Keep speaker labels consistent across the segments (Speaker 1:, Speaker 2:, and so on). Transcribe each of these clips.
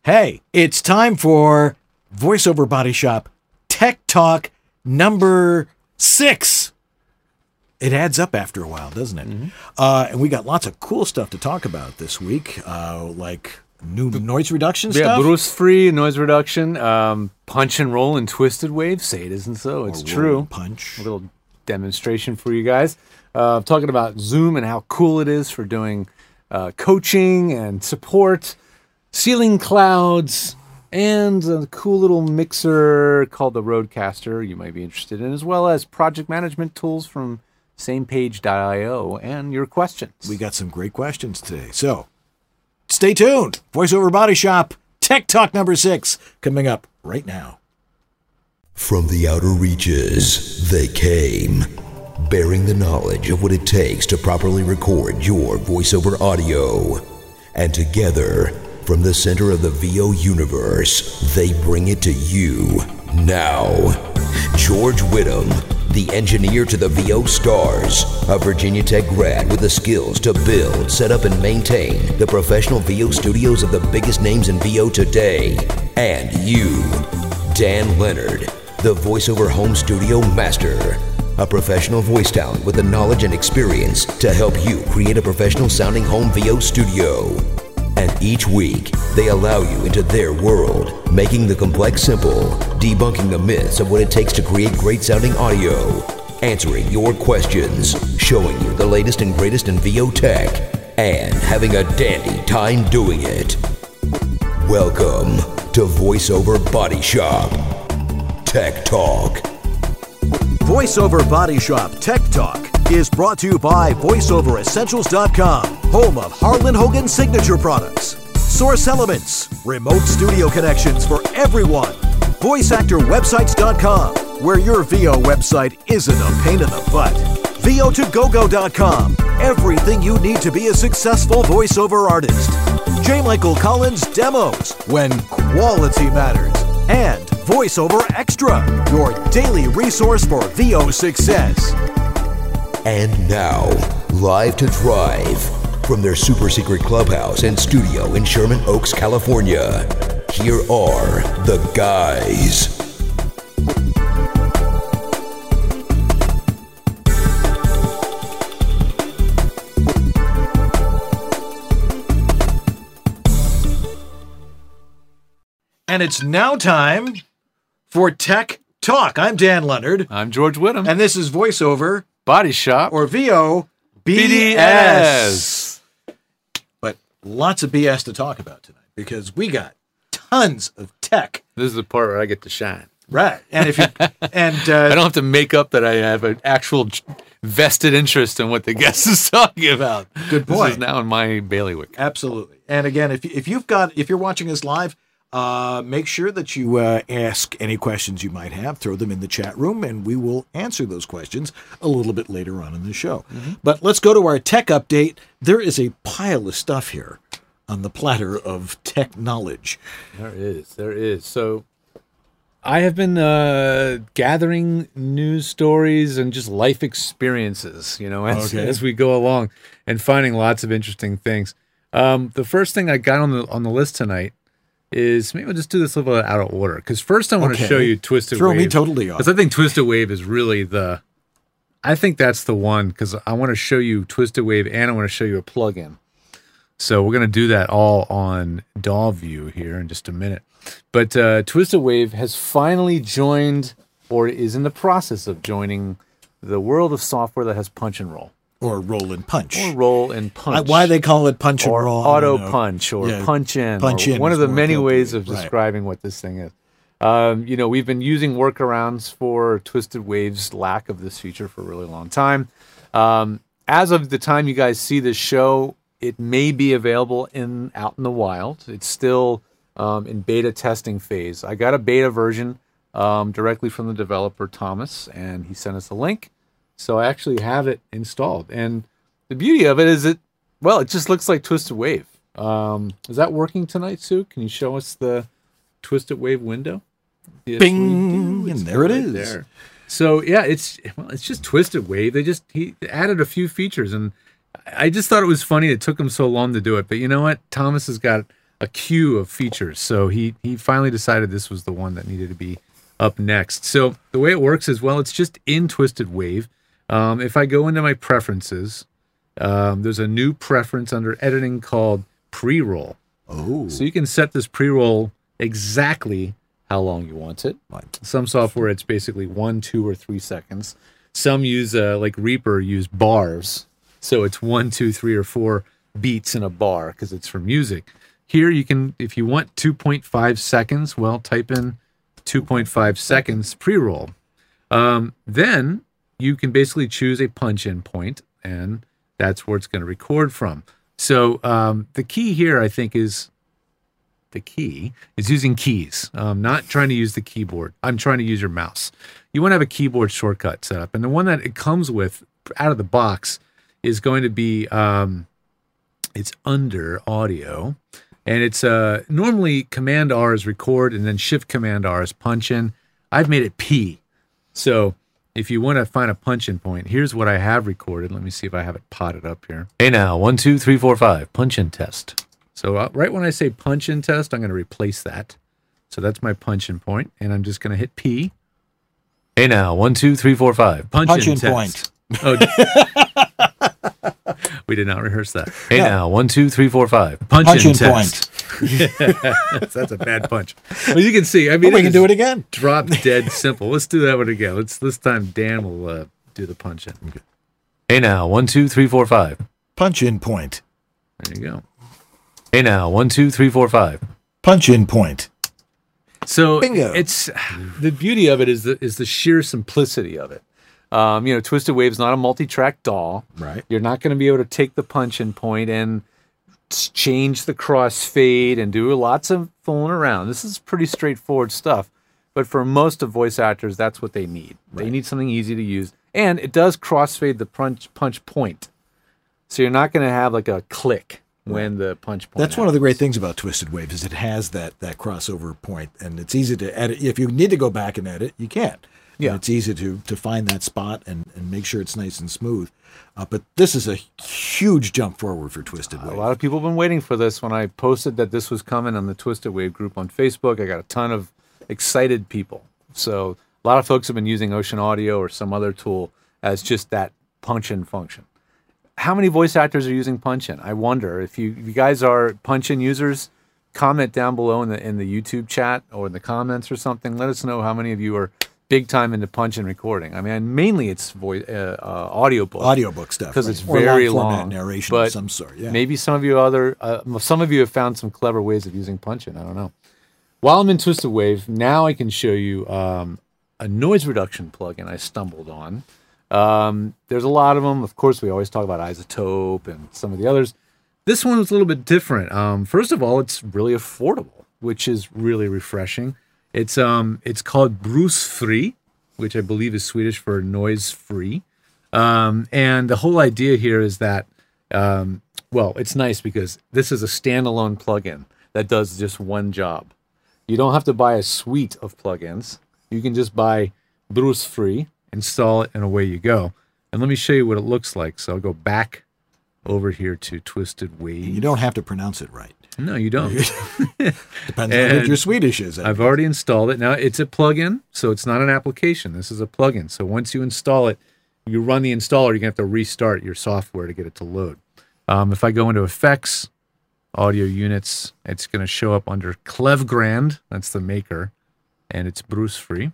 Speaker 1: Hey, it's time for VoiceOver Body Shop Tech Talk number 6. It adds up after a while, doesn't it?
Speaker 2: Mm-hmm.
Speaker 1: And we got lots of cool stuff to talk about this week, like new noise reduction stuff.
Speaker 2: Yeah, Bruce-free noise reduction, punch and roll and twisted wave. Say it isn't so. It's true.
Speaker 1: Punch.
Speaker 2: A little demonstration for you guys. Talking about Zoom and how cool it is for doing coaching and support, ceiling clouds, and a cool little mixer called the Rodecaster you might be interested in, as well as project management tools from samepage.io and your questions.
Speaker 1: We got some great questions today. So stay tuned. VoiceOver Body Shop Tech Talk number 6 coming up right now.
Speaker 3: From the outer reaches, they came, bearing the knowledge of what it takes to properly record your voiceover audio. And together, from the center of the VO universe, they bring it to you now. George Whittam, the engineer to the VO stars, a Virginia Tech grad with the skills to build, set up, and maintain the professional VO studios of the biggest names in VO today. And you, Dan Leonard, the voiceover home studio master, a professional voice talent with the knowledge and experience to help you create a professional sounding home VO studio. And each week, they allow you into their world, making the complex simple, debunking the myths of what it takes to create great sounding audio, answering your questions, showing you the latest and greatest in VO tech, and having a dandy time doing it. Welcome to VoiceOver Body Shop Tech Talk.
Speaker 4: VoiceOver Body Shop Tech Talk is brought to you by VoiceOverEssentials.com, home of Harlan Hogan signature products, Source Elements, remote studio connections for everyone, VoiceActorWebsites.com, where your VO website isn't a pain in the butt, VO2GoGo.com, everything you need to be a successful voiceover artist, J. Michael Collins Demos, when quality matters, and VoiceOver Extra, your daily resource for VO success.
Speaker 3: And now, live to drive from their super secret clubhouse and studio in Sherman Oaks, California, here are the guys.
Speaker 1: And it's now time for Tech Talk. I'm Dan Leonard.
Speaker 2: I'm George Whittam.
Speaker 1: And this is VoiceOver
Speaker 2: Body Shop
Speaker 1: or VO BS. But lots of BS to talk about tonight because we got tons of tech.
Speaker 2: This is the part where I get to shine.
Speaker 1: Right. And if you and
Speaker 2: I don't have to make up that I have an actual vested interest in what the guest is talking about.
Speaker 1: Good point.
Speaker 2: This is now in my bailiwick.
Speaker 1: Absolutely. And again, if you're watching us live, make sure that you ask any questions you might have, throw them in the chat room, and we will answer those questions a little bit later on in the show. Mm-hmm. But let's go to our tech update. There is a pile of stuff here on the platter of tech knowledge.
Speaker 2: There is. So I have been gathering news stories and just life experiences, as we go along and finding lots of interesting things. The first thing I got on the list tonight is, maybe we'll just do this a little bit out of order. Because first I want to show you Twisted Wave.
Speaker 1: Throw me totally off.
Speaker 2: Because I think Twisted Wave is really I think that's the one, because I want to show you Twisted Wave and I want to show you a plugin. So we're going to do that all on DAW View here in just a minute. But Twisted Wave has finally joined, or is in the process of joining, the world of software that has punch and roll.
Speaker 1: Or roll and punch.
Speaker 2: Or roll and punch.
Speaker 1: Why they call it punch and
Speaker 2: or
Speaker 1: roll.
Speaker 2: Auto punch or punch in.
Speaker 1: Punch in.
Speaker 2: One of the many ways of describing what this thing is. We've been using workarounds for Twisted Wave's lack of this feature for a really long time. As of the time you guys see this show, it may be available out in the wild. It's still in beta testing phase. I got a beta version directly from the developer, Thomas, and he sent us a link. So I actually have it installed. And the beauty of it is it just looks like Twisted Wave. Is that working tonight, Sue? Can you show us the Twisted Wave window? Yes,
Speaker 1: Bing! And there it is.
Speaker 2: There. So yeah, it's just Twisted Wave. He added a few features, and I just thought it was funny it took him so long to do it. But you know what? Thomas has got a queue of features. So he finally decided this was the one that needed to be up next. So the way it works is, well, it's just in Twisted Wave. If I go into my preferences, there's a new preference under editing called pre-roll.
Speaker 1: Oh.
Speaker 2: So you can set this pre-roll exactly how long you want it.
Speaker 1: Right.
Speaker 2: Some software, it's basically 1, 2, or 3 seconds. Some use, like Reaper, use bars. So it's 1, 2, 3, or 4 beats in a bar because it's for music. Here you can, if you want 2.5 seconds, well, type in 2.5 seconds pre-roll. Then you can basically choose a punch-in point, and that's where it's going to record from. So the key here, I think, is using keys. Not trying to use the keyboard. I'm trying to use your mouse. You want to have a keyboard shortcut set up, and the one that it comes with out of the box is going to be it's under audio, and it's normally Command R is record, and then Shift Command R is punch in. I've made it P. So if you want to find a punch-in point, here's what I have recorded. Let me see if I have it potted up here. Hey now, 1, 2, 3, 4, 5, punch-in test. So right when I say punch-in test, I'm going to replace that. So that's my punch-in point, and I'm just going to hit P. Hey now, 1, 2, 3, 4, 5, punch-in test. Oh, we did not rehearse that. Hey now, 1, 2, 3, 4, 5, punch-in test. That's a bad punch. Well, you can see. I mean,
Speaker 1: we can do it again.
Speaker 2: Drop dead simple. Let's do that one again. This time Dan will do the punch in. Okay. Hey now, 1, 2, 3, 4, 5.
Speaker 1: Punch-in point.
Speaker 2: There you go. Hey now, 1, 2, 3, 4, 5.
Speaker 1: Punch-in point.
Speaker 2: So
Speaker 1: Bingo.
Speaker 2: It's the beauty of it is the sheer simplicity of it. Twisted Wave's not a multi-track DAW.
Speaker 1: Right.
Speaker 2: You're not going to be able to take the punch-in point and change the crossfade and do lots of fooling around. This is pretty straightforward stuff. But for most of voice actors, that's what they need. Right. They need something easy to use. And it does crossfade the punch point. So you're not going to have like a click when the punch point
Speaker 1: That's one of the great things about Twisted Wave is it has that crossover point, and it's easy to edit. If you need to go back and edit, you can. Yeah. And it's easy to find that spot and make sure it's nice and smooth. But this is a huge jump forward for Twisted Wave.
Speaker 2: A lot of people have been waiting for this. When I posted that this was coming on the Twisted Wave group on Facebook, I got a ton of excited people. So a lot of folks have been using Ocean Audio or some other tool as just that punch-in function. How many voice actors are using punch-in? I wonder. If you guys are punch-in users, comment down below in the YouTube chat or in the comments or something. Let us know how many of you are big time into punch-in recording. I mean, mainly it's audiobook
Speaker 1: stuff
Speaker 2: because it's very long
Speaker 1: narration
Speaker 2: but
Speaker 1: of some sort. Yeah.
Speaker 2: Maybe some of you have found some clever ways of using punch-in. I don't know. While I'm in Twisted Wave, now I can show you a noise reduction plugin I stumbled on. There's a lot of them. Of course, we always talk about iZotope and some of the others. This one was a little bit different. First of all, it's really affordable, which is really refreshing. It's called Brusfri, which I believe is Swedish for noise free. And the whole idea here is that, it's nice because this is a standalone plugin that does just one job. You don't have to buy a suite of plugins. You can just buy Brusfri, install it, and away you go. And let me show you what it looks like. So I'll go back over here to Twisted Wave.
Speaker 1: You don't have to pronounce it right.
Speaker 2: No, you don't.
Speaker 1: Depends on what your Swedish is.
Speaker 2: I've already installed it. Now, it's a plugin, so it's not an application. This is a plugin. So once you install it, you run the installer, you're going to have to restart your software to get it to load. If I go into Effects, Audio Units, it's going to show up under Klevgrand. That's the maker. And it's Brusfri.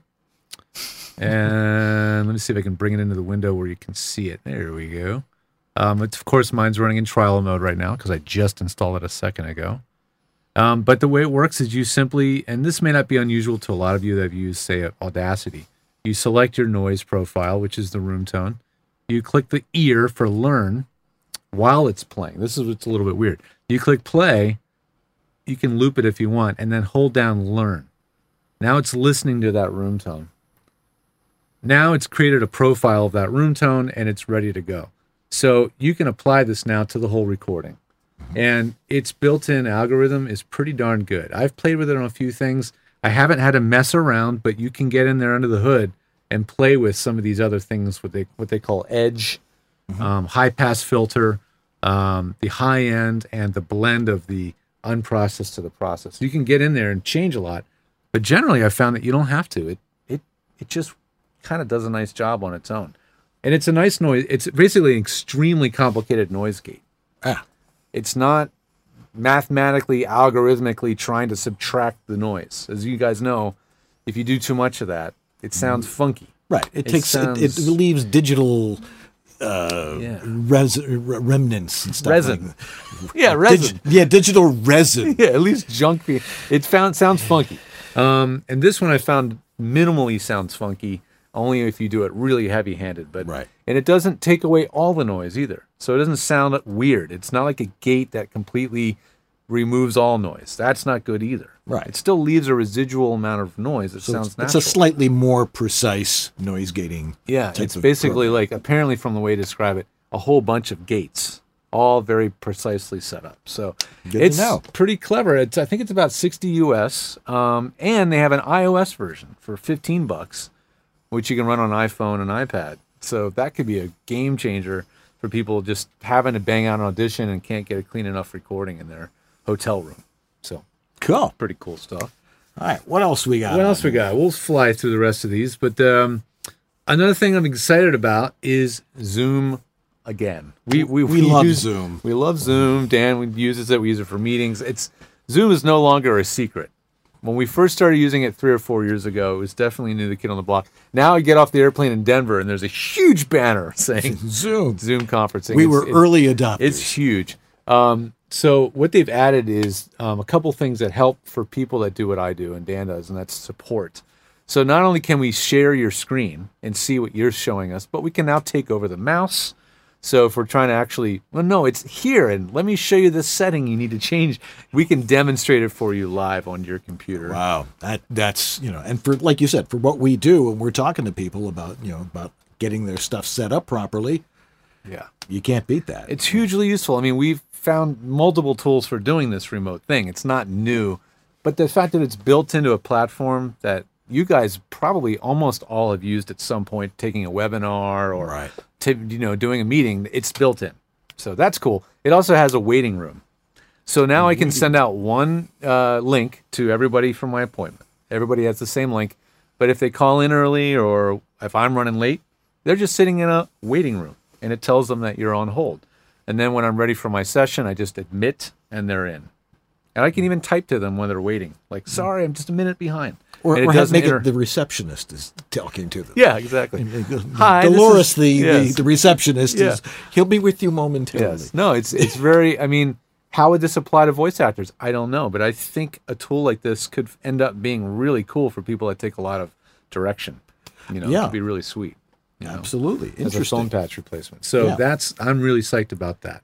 Speaker 2: And let me see if I can bring it into the window where you can see it. There we go. Of course, mine's running in trial mode right now because I just installed it a second ago. But the way it works is you simply, and this may not be unusual to a lot of you that have used, say, Audacity. You select your noise profile, which is the room tone. You click the ear for learn while it's playing. This is what's a little bit weird. You click play, you can loop it if you want, and then hold down learn. Now it's listening to that room tone. Now it's created a profile of that room tone, and it's ready to go. So you can apply this now to the whole recording. And its built-in algorithm is pretty darn good. I've played with it on a few things. I haven't had to mess around, but you can get in there under the hood and play with some of these other things, what they call edge, high-pass filter, the high end, and the blend of the unprocessed to the processed. You can get in there and change a lot, but generally I found that you don't have to. It just kind of does a nice job on its own. And it's a nice noise. It's basically an extremely complicated noise gate. It's not mathematically, algorithmically trying to subtract the noise. As you guys know, if you do too much of that, it sounds funky.
Speaker 1: Right. It leaves digital remnants and stuff.
Speaker 2: Resin. Resin.
Speaker 1: Digital resin.
Speaker 2: Yeah, at least junk. It sounds funky. And this one I found minimally sounds funky, only if you do it really heavy-handed. But
Speaker 1: right.
Speaker 2: And it doesn't take away all the noise either. So it doesn't sound weird. It's not like a gate that completely removes all noise. That's not good either.
Speaker 1: Right.
Speaker 2: It still leaves a residual amount of noise that sounds natural.
Speaker 1: It's a slightly more precise noise gating.
Speaker 2: Yeah, it's basically like, apparently from the way to describe it, a whole bunch of gates, all very precisely set up. So it's pretty clever. I think it's about 60 US, and they have an iOS version for $15, which you can run on iPhone and iPad. So that could be a game changer for people just having to bang out an audition and can't get a clean enough recording in their hotel room. So
Speaker 1: cool.
Speaker 2: Pretty cool stuff.
Speaker 1: All right, what else we got?
Speaker 2: We'll fly through the rest of these. But another thing I'm excited about is Zoom again. We love Zoom. We love Zoom. Dan uses it. We use it for meetings. Zoom is no longer a secret. When we first started using it 3 or 4 years ago, it was definitely New the Kid on the Block. Now I get off the airplane in Denver, and there's a huge banner saying Zoom conferencing.
Speaker 1: We were early adopters.
Speaker 2: It's huge. So what they've added is a couple things that help for people that do what I do and Dan does, and that's support. So not only can we share your screen and see what you're showing us, but we can now take over the mouse. So if we're trying to actually, it's here, and let me show you this setting you need to change. We can demonstrate it for you live on your computer.
Speaker 1: Wow, that's and for, like you said, for what we do, and we're talking to people about about getting their stuff set up properly.
Speaker 2: Yeah,
Speaker 1: you can't beat that.
Speaker 2: It's hugely useful. I mean, we've found multiple tools for doing this remote thing. It's not new, but the fact that it's built into a platform that you guys probably almost all have used at some point, taking a webinar or doing a meeting, it's built in. So that's cool. It also has a waiting room. So now I can send out one link to everybody from my appointment. Everybody has the same link, but if they call in early or if I'm running late, they're just sitting in a waiting room, and it tells them that you're on hold. And then when I'm ready for my session, I just admit, and they're in. And I can even type to them when they're waiting, like, sorry, I'm just a minute behind.
Speaker 1: Or the receptionist is talking to them.
Speaker 2: Yeah, exactly.
Speaker 1: Hi, Dolores, the receptionist, he'll be with you momentarily.
Speaker 2: Yes. No, it's very, how would this apply to voice actors? I don't know, but I think a tool like this could end up being really cool for people that take a lot of direction. It could be really sweet.
Speaker 1: Absolutely. Interesting.
Speaker 2: As a phone patch replacement. So I'm really psyched about that.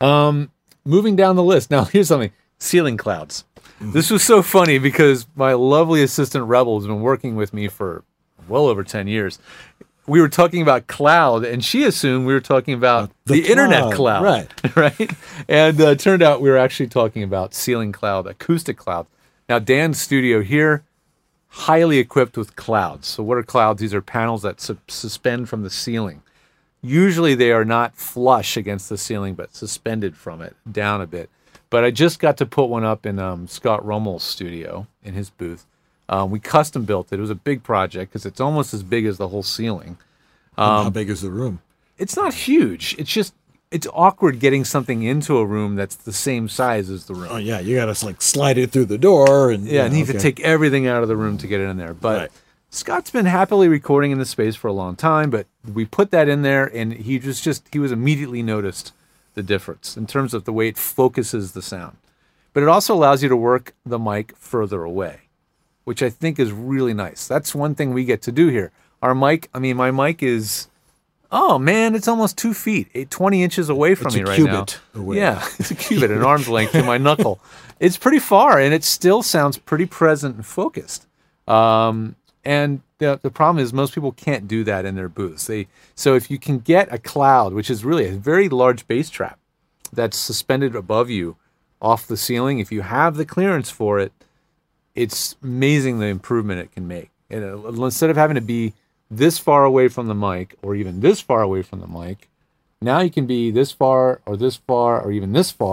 Speaker 2: Moving down the list. Now, here's something. Ceiling clouds. This was so funny because my lovely assistant Rebel has been working with me for well over 10 years. We were talking about cloud, and she assumed we were talking about the internet cloud.
Speaker 1: Right.
Speaker 2: Right? And it turned out we were actually talking about ceiling cloud, acoustic cloud. Now, Dan's studio here, highly equipped with clouds. So what are clouds? These are panels that suspend from the ceiling. Usually they are not flush against the ceiling, but suspended from it down a bit. But I just got to put one up in Scott Rummel's studio in his booth. We custom built it. It was a big project because it's almost as big as the whole ceiling.
Speaker 1: How big is the room?
Speaker 2: It's not huge. It's awkward getting something into a room that's the same size as the room.
Speaker 1: Oh yeah, you got to slide it through the door and
Speaker 2: need to take everything out of the room to get it in there. But Scott's been happily recording in the space for a long time. But we put that in there, and he was immediately noticed the difference in terms of the way it focuses the sound. But it also allows you to work the mic further away, which I think is really nice. That's one thing we get to do here. Our mic, my mic is, it's almost 2 feet, 20 inches away from me right now.
Speaker 1: Away.
Speaker 2: Yeah, it's a cubit, an arm's length to my knuckle. It's pretty far, and it still sounds pretty present and focused. And the problem is most people can't do that in their booths. So if you can get a cloud, which is really a very large bass trap that's suspended above you off the ceiling, if you have the clearance for it, it's amazing the improvement it can make. And instead of having to be this far away from the mic or even this far away from the mic, now you can be this far or even this far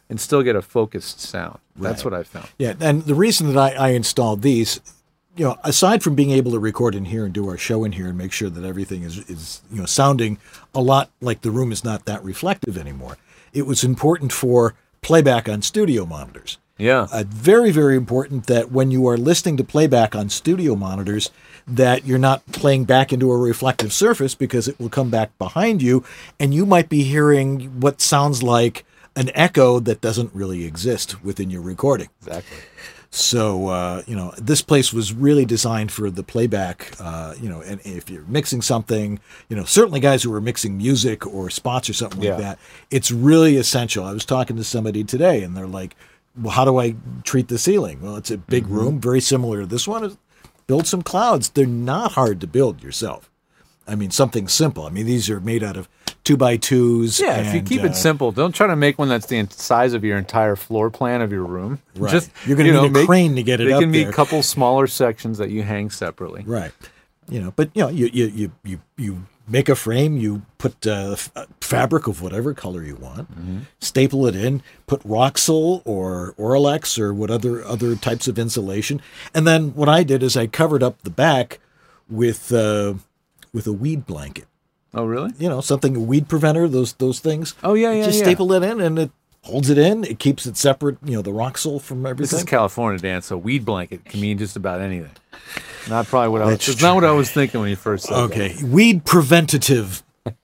Speaker 2: and still get a focused sound. That's what I found.
Speaker 1: Yeah, and the reason that I installed these, aside from being able to record in here and do our show in here and make sure that everything is sounding a lot like the room is not that reflective anymore, it was important for playback on studio monitors.
Speaker 2: Yeah.
Speaker 1: Very, very important that when you are listening to playback on studio monitors, that you're not playing back into a reflective surface, because it will come back behind you and you might be hearing what sounds like an echo that doesn't really exist within your recording.
Speaker 2: Exactly.
Speaker 1: So, this place was really designed for the playback, and if you're mixing something, certainly guys who are mixing music or spots or something like that, it's really essential. I was talking to somebody today and they're like, well, how do I treat the ceiling? Well, it's a big room, very similar to this one. Build some clouds. They're not hard to build yourself. I mean, something simple. I mean, these are made out of 2x2s.
Speaker 2: Yeah, if you keep it simple, don't try to make one that's the size of your entire floor plan of your room.
Speaker 1: Right. You're going to need a crane to get it up there.
Speaker 2: They can be a couple smaller sections that you hang separately.
Speaker 1: Right. But you make a frame, you put fabric of whatever color you want, staple it in, put Roxul or Oralex or what other types of insulation. And then what I did is I covered up the back with a weed blanket.
Speaker 2: Oh, really?
Speaker 1: Something, a weed preventer, those things.
Speaker 2: Oh, yeah.
Speaker 1: Just staple it in and it holds it in. It keeps it separate, the Roxul from everything.
Speaker 2: This is California, Dan, so weed blanket can mean just about anything. Not probably what it's not what I was thinking when you first said that.
Speaker 1: Weed preventative,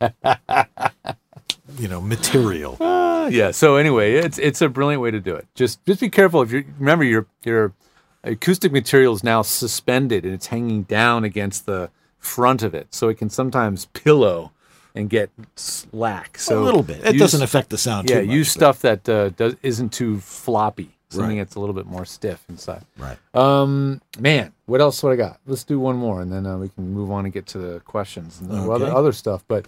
Speaker 1: material.
Speaker 2: Yeah. So anyway, it's a brilliant way to do it. Just be careful. If you remember your acoustic material is now suspended and it's hanging down against the front of it, so it can sometimes pillow and get slack. So
Speaker 1: a little bit. It doesn't affect the sound too much.
Speaker 2: Yeah, use stuff that isn't too floppy. Something that's a little bit more stiff inside.
Speaker 1: Right.
Speaker 2: Man, what else would I got? Let's do one more, and then we can move on and get to the questions and other stuff. But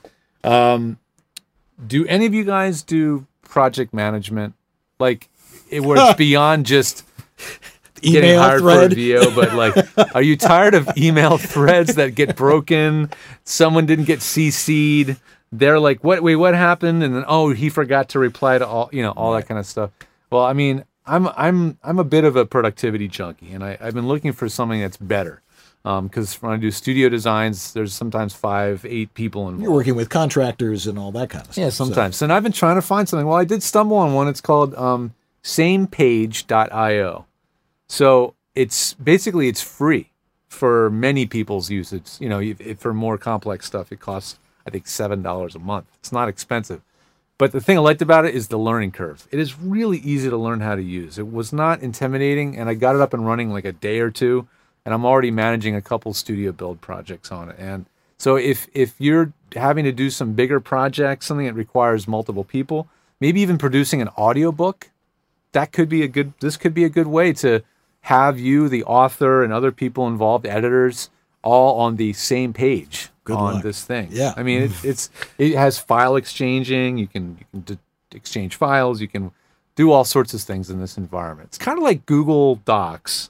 Speaker 2: do any of you guys do project management? Like, where it's beyond just getting hired for a VO, but like, are you tired of email threads that get broken? Someone didn't get CC'd. They're like, what happened? And then, he forgot to reply to all that kind of stuff. Well, I mean, I'm a bit of a productivity junkie, and I've been looking for something that's better. Because when I do studio designs, there's sometimes 5-8 people involved. You're
Speaker 1: working with contractors and all that kind of stuff.
Speaker 2: Yeah, sometimes. And I've been trying to find something. Well, I did stumble on one. It's called samepage.io. So it's free for many people's usage. For more complex stuff, it costs, I think, $7 a month. It's not expensive. But the thing I liked about it is the learning curve. It is really easy to learn how to use. It was not intimidating, and I got it up and running like a day or two, and I'm already managing a couple studio build projects on it. And so if you're having to do some bigger projects, something that requires multiple people, maybe even producing an audiobook, this could be a good way to have you, the author, and other people involved, editors, all on the same page. Good on luck. This thing.
Speaker 1: Yeah.
Speaker 2: I mean, it has file exchanging. You can exchange files. You can do all sorts of things in this environment. It's kind of like Google Docs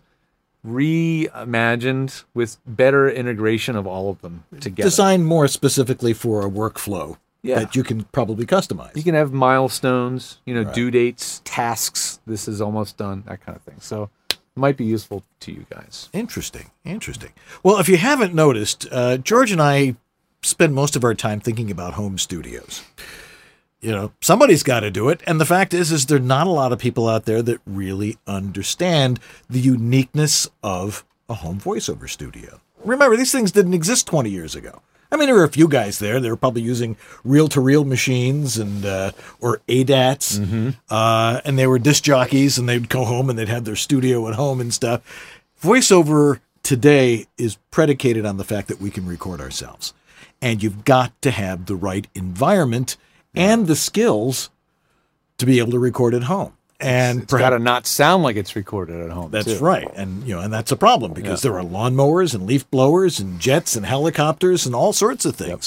Speaker 2: reimagined with better integration of all of them together.
Speaker 1: Designed more specifically for a workflow that you can probably customize.
Speaker 2: You can have milestones, due dates, tasks. This is almost done, that kind of thing. So might be useful to you guys.
Speaker 1: Interesting. Well, if you haven't noticed, George and I spend most of our time thinking about home studios. Somebody's got to do it. And the fact is there are not a lot of people out there that really understand the uniqueness of a home voiceover studio. Remember, these things didn't exist 20 years ago. I mean, there were a few guys there. They were probably using reel-to-reel machines and or ADATs, and they were disc jockeys, and they'd go home and they'd have their studio at home and stuff. Voiceover today is predicated on the fact that we can record ourselves, and you've got to have the right environment and the skills to be able to record at home. And
Speaker 2: it's got to not sound like it's recorded at home.
Speaker 1: That's right. And and that's a problem because there are lawnmowers and leaf blowers and jets and helicopters and all sorts of things.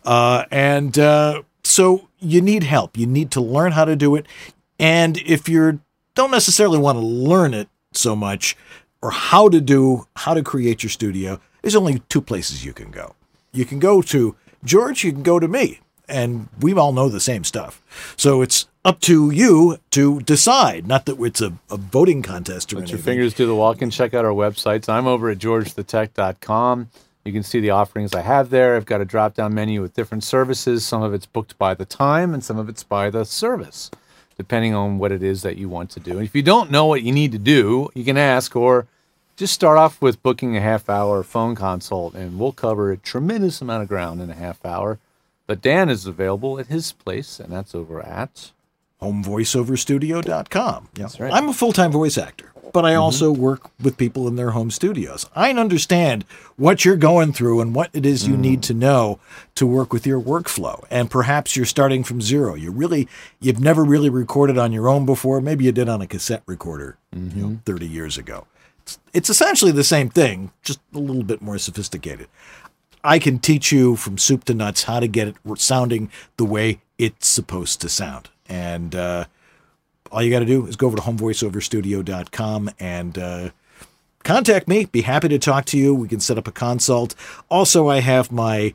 Speaker 1: So you need help. You need to learn how to do it. And if you don't necessarily want to learn it so much or how to create your studio, there's only two places you can go. You can go to George, you can go to me. And we all know the same stuff. So it's up to you to decide. Not that it's a voting contest or
Speaker 2: Put
Speaker 1: anything.
Speaker 2: your fingers to the wall and check out our websites. I'm over at georgethetech.com. You can see the offerings I have there. I've got a drop-down menu with different services. Some of it's booked by the time, and some of it's by the service, depending on what it is that you want to do. And if you don't know what you need to do, you can ask, or just start off with booking a half-hour phone consult, and we'll cover a tremendous amount of ground in a half hour. But Dan is available at his place, and that's over at
Speaker 1: homevoiceoverstudio.com.
Speaker 2: That's right.
Speaker 1: I'm a full-time voice actor, but I also work with people in their home studios. I understand what you're going through and what it is you need to know to work with your workflow. And perhaps you're starting from zero. You've never really recorded on your own before. Maybe you did on a cassette recorder 30 years ago. It's essentially the same thing, just a little bit more sophisticated. I can teach you from soup to nuts how to get it sounding the way it's supposed to sound. And all you got to do is go over to homevoiceoverstudio.com and contact me. Be happy to talk to you. We can set up a consult. Also, I have my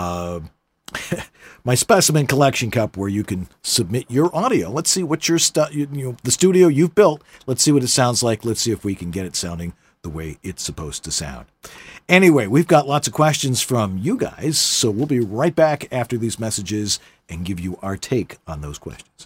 Speaker 1: my specimen collection cup where you can submit your audio. Let's see what your the studio you've built. Let's see what it sounds like. Let's see if we can get it sounding the way it's supposed to sound. Anyway, we've got lots of questions from you guys, so we'll be right back after these messages and give you our take on those questions.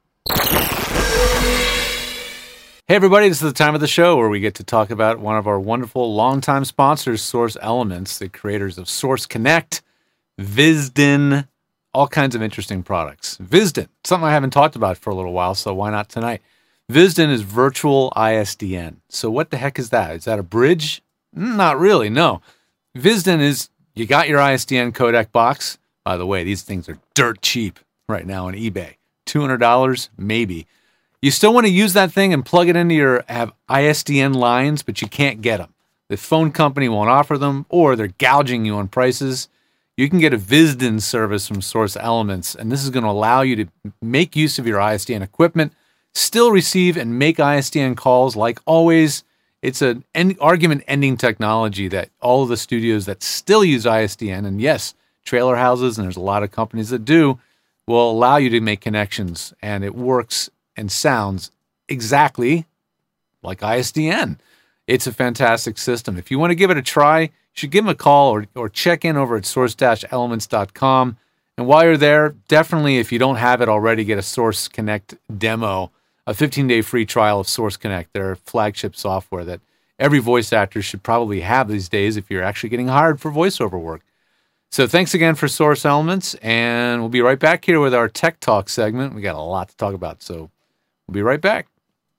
Speaker 2: Hey everybody, this is the time of the show where we get to talk about one of our wonderful longtime sponsors, Source Elements, the creators of Source Connect, Visden, all kinds of interesting products. Visden, something I haven't talked about for a little while, so why not tonight? Visden is virtual ISDN. So what the heck is that? Is that a bridge? Not really, no. Visden is, you got your ISDN codec box. By the way, these things are dirt cheap right now on eBay. $200, maybe. You still want to use that thing and plug it into have ISDN lines, but you can't get them. The phone company won't offer them, or they're gouging you on prices. You can get a Visden service from Source Elements, and this is going to allow you to make use of your ISDN equipment, still receive and make ISDN calls like always. It's an argument-ending technology that all of the studios that still use ISDN, and yes, trailer houses, and there's a lot of companies that do, will allow you to make connections, and it works and sounds exactly like ISDN. It's a fantastic system. If you want to give it a try, you should give them a call or check in over at source-elements.com. And while you're there, definitely, if you don't have it already, get a Source Connect demo, a 15-day free trial of Source Connect, their flagship software that every voice actor should probably have these days if you're actually getting hired for voiceover work. So thanks again for Source Elements, and we'll be right back here with our Tech Talk segment. We got a lot to talk about, so we'll be right back.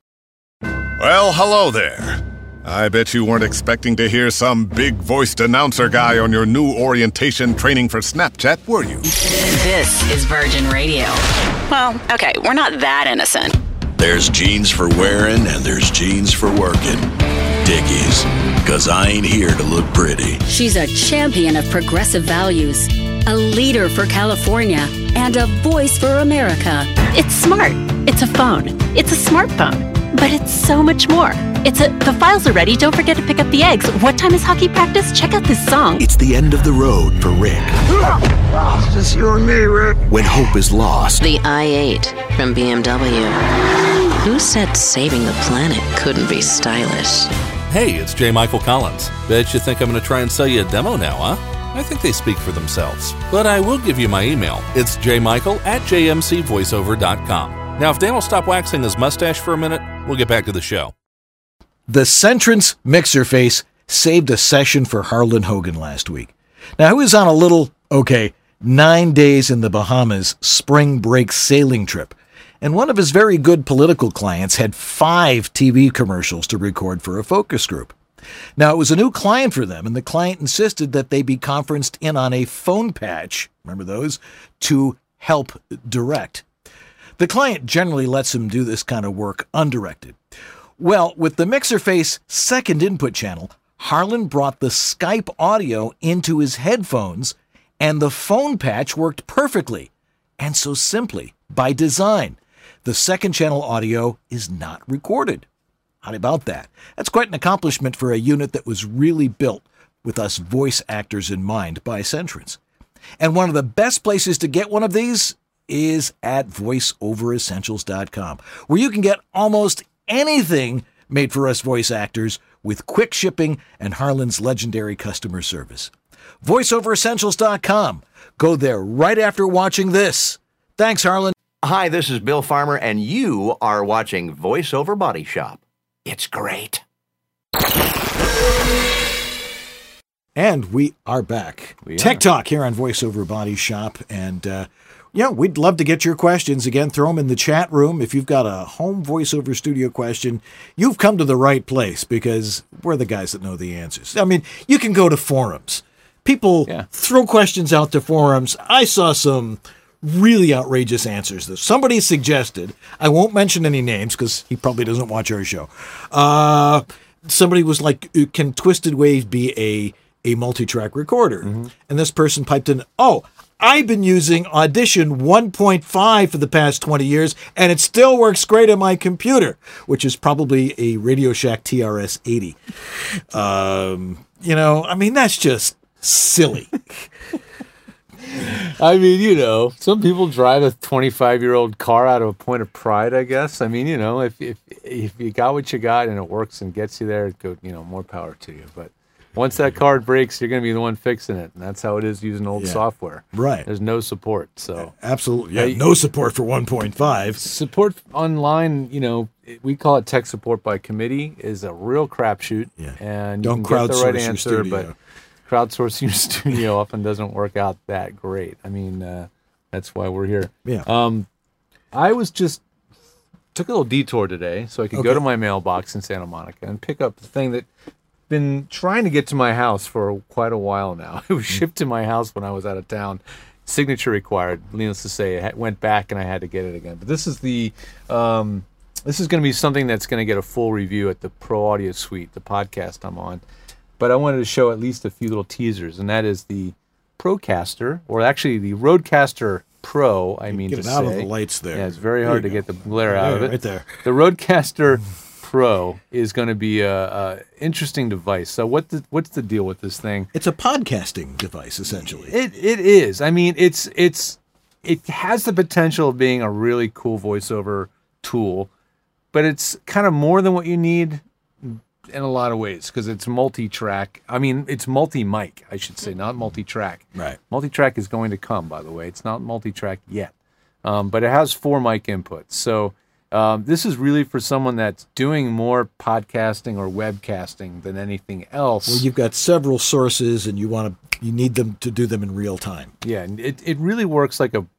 Speaker 5: Well, hello there. I bet you weren't expecting to hear some big-voiced announcer guy on your new orientation training for Snapchat, were you?
Speaker 6: This is Virgin Radio. Well, okay, we're not that innocent.
Speaker 7: There's jeans for wearing and there's jeans for working. Dickies, because I ain't here to look pretty.
Speaker 8: She's a champion of progressive values, a leader for California, and a voice for America.
Speaker 9: It's smart. It's a phone. It's a smartphone. But it's so much more. The files are ready. Don't forget to pick up the eggs. What time is hockey practice? Check out this song.
Speaker 3: It's the end of the road for Rick.
Speaker 10: It's just you and me, Rick.
Speaker 3: When hope is lost.
Speaker 6: The i8 from BMW. Who said saving the planet couldn't be stylish?
Speaker 11: Hey, it's J. Michael Collins. Bet you think I'm going to try and sell you a demo now, huh? I think they speak for themselves. But I will give you my email. It's jmichael@jmcvoiceover.com. Now, if Dan will stop waxing his mustache for a minute, we'll get back to the show.
Speaker 1: The Centrance mixer face saved a session for Harlan Hogan last week. Now, he was on a little, 9 days in the Bahamas spring break sailing trip, and one of his very good political clients had 5 TV commercials to record for a focus group. Now, it was a new client for them, and the client insisted that they be conferenced in on a phone patch, remember those, to help direct. The client generally lets him do this kind of work undirected. Well, with the mixer face second input channel, Harlan brought the Skype audio into his headphones, and the phone patch worked perfectly, and so simply, by design. The second channel audio is not recorded. How about that? That's quite an accomplishment for a unit that was really built with us voice actors in mind by Centrance. And one of the best places to get one of these is at voiceoveressentials.com, where you can get almost anything made for us voice actors with quick shipping and Harlan's legendary customer service. voiceoveressentials.com. Go there right after watching this. Thanks, Harlan.
Speaker 12: Hi, this is Bill Farmer, and you are watching VoiceOver Body Shop. It's great.
Speaker 1: And we are back. Tech Talk here on VoiceOver Body Shop. And, we'd love to get your questions. Again, throw them in the chat room. If you've got a home voiceover studio question, you've come to the right place because we're the guys that know the answers. I mean, you can go to forums. People throw questions out to forums. I saw some really outrageous answers that somebody suggested. I won't mention any names because he probably doesn't watch our show. Somebody was like, can Twisted Wave be a multi-track recorder? Mm-hmm. And this person piped in, I've been using Audition 1.5 for the past 20 years, and it still works great on my computer, which is probably a Radio Shack TRS 80. That's just silly.
Speaker 2: I mean, some people drive a 25-year-old car out of a point of pride, I guess. I mean, if you got what you got and it works and gets you there, more power to you. But once that card breaks, you're going to be the one fixing it. And that's how it is using old software.
Speaker 1: Right.
Speaker 2: There's no support. So
Speaker 1: absolutely. Yeah, no support for 1.5.
Speaker 2: Support online, we call it tech support by committee, is a real crapshoot.
Speaker 1: Yeah.
Speaker 2: And
Speaker 1: don't
Speaker 2: you can get the right answer,
Speaker 1: but
Speaker 2: crowdsourcing your studio often doesn't work out that great. I mean, that's why we're here.
Speaker 1: Yeah.
Speaker 2: I took a little detour today so I could go to my mailbox in Santa Monica and pick up the thing that been trying to get to my house for quite a while now. It was shipped to my house when I was out of town. Signature required. Needless to say, it went back and I had to get it again. But this is this is going to be something that's going to get a full review at the Pro Audio Suite, the podcast I'm on. But I wanted to show at least a few little teasers, and that is the Procaster, or actually the Rodecaster Pro,
Speaker 1: Get it out of the lights there.
Speaker 2: Yeah, it's very hard to get the glare out of it.
Speaker 1: Right there.
Speaker 2: The Rodecaster Pro is going to be a interesting device. So what's the deal with this thing?
Speaker 1: It's a podcasting device, essentially.
Speaker 2: It is. I mean, it has the potential of being a really cool voiceover tool, but it's kind of more than what you need in a lot of ways because it's multi-track. I mean, it's multi-mic, I should say, not multi-track.
Speaker 1: Right.
Speaker 2: Multi-track is going to come, by the way. It's not multi-track yet, but it has 4 mic inputs. So this is really for someone that's doing more podcasting or webcasting than anything else.
Speaker 1: Well, you've got several sources, and you need them to do them in real time.
Speaker 2: Yeah, and it really works like a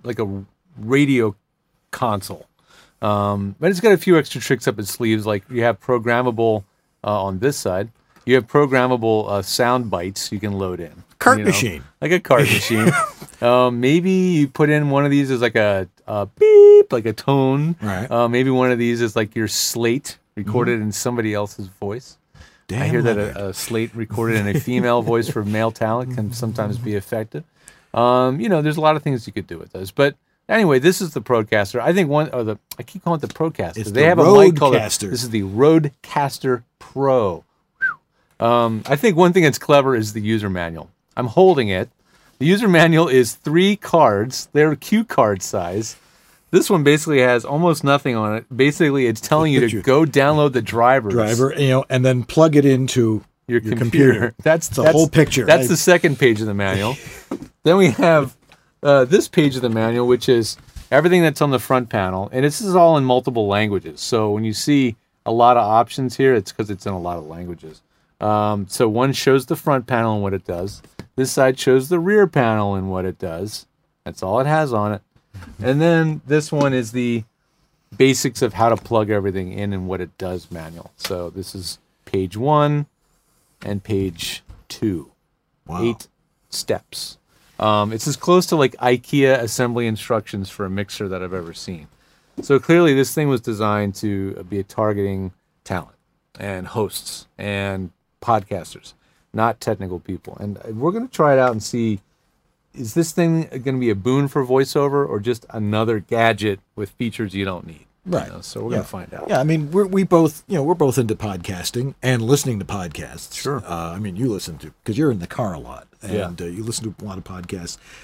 Speaker 2: radio console. But it's got a few extra tricks up its sleeves, like you have programmable on this side. You have programmable sound bites you can load in.
Speaker 1: Cart machine.
Speaker 2: Like a cart machine. Maybe you put in one of these as like a beep, like a tone.
Speaker 1: Right.
Speaker 2: Maybe one of these is like your slate recorded in somebody else's voice.
Speaker 1: Damn,
Speaker 2: I hear that a slate recorded in a female voice for male talent can sometimes be effective. There's a lot of things you could do with those. But anyway, this is the Procaster. I think I keep calling it the Procaster.
Speaker 1: It's
Speaker 2: they have a mic called this is the Rodecaster Pro. I think one thing that's clever is the user manual. I'm holding it. The user manual is 3 cards. They're cue card size. This one basically has almost nothing on it. Basically, it's telling you to go download the driver,
Speaker 1: and then plug it into
Speaker 2: your computer. That's
Speaker 1: the whole picture.
Speaker 2: That's the second page of the manual. Then we have this page of the manual, which is everything that's on the front panel, and this is all in multiple languages. So when you see a lot of options here, it's because it's in a lot of languages. So one shows the front panel and what it does. This side shows the rear panel and what it does. That's all it has on it. And then this one is the basics of how to plug everything in and what it does manual. So this is page 1 and page 2.
Speaker 1: Wow.
Speaker 2: 8 steps. It's as close to like IKEA assembly instructions for a mixer that I've ever seen. So clearly this thing was designed to be targeting talent and hosts and podcasters, not technical people. And we're going to try it out and see, is this thing going to be a boon for voiceover or just another gadget with features you don't need?
Speaker 1: Right.
Speaker 2: So we're going to find out.
Speaker 1: Yeah, I mean, we're both into podcasting and listening to podcasts.
Speaker 2: Sure.
Speaker 1: You listen to, because you're in the car a lot, and you listen to a lot of podcasts.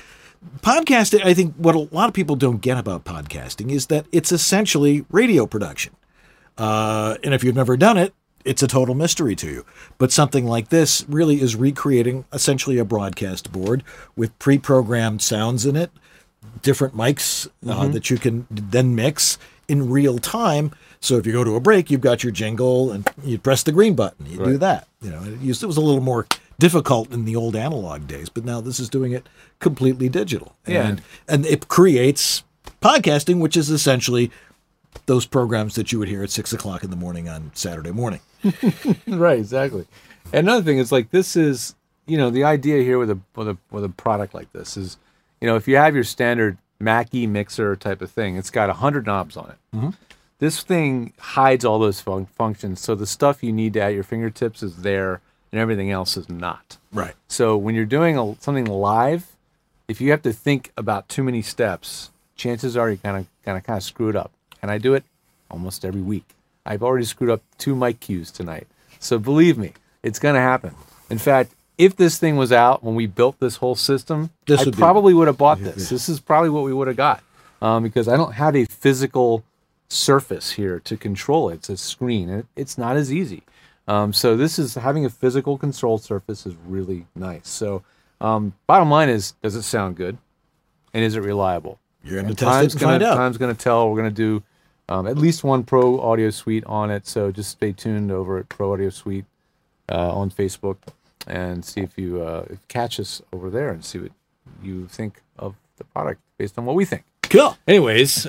Speaker 1: podcasting, I think what a lot of people don't get about podcasting is that it's essentially radio production. And if you've never done it, it's a total mystery to you. But something like this really is recreating essentially a broadcast board with pre-programmed sounds in it, different mics that you can then mix in real time. So if you go to a break, you've got your jingle and you press the green button. You do that. You know, it was a little more difficult in the old analog days, but now this is doing it completely digital. And it creates podcasting, which is essentially those programs that you would hear at 6 o'clock in the morning on Saturday morning.
Speaker 2: Right, exactly. And another thing is like this is, you know, the idea here with a product like this is, you know, if you have your standard Mackie mixer type of thing, it's got 100 knobs on it. Mm-hmm. This thing hides all those functions, so the stuff you need at your fingertips is there, and everything else is not.
Speaker 1: Right.
Speaker 2: So when you're doing something live, if you have to think about too many steps, chances are you kind of screw it up. And I do it almost every week. I've already screwed up 2 mic cues tonight. So believe me, it's going to happen. In fact, if this thing was out when we built this whole system, I probably would have bought this. This is probably what we would have got because I don't have a physical surface here to control it. It's a screen. It's not as easy. So this is having a physical control surface is really nice. So bottom line is, does it sound good? And is it reliable?
Speaker 1: You're going to test it and find out.
Speaker 2: Time's going to tell. We're going to do at least one Pro Audio Suite on it. So just stay tuned over at Pro Audio Suite on Facebook and see if you catch us over there and see what you think of the product based on what we think.
Speaker 1: Cool.
Speaker 2: Anyways,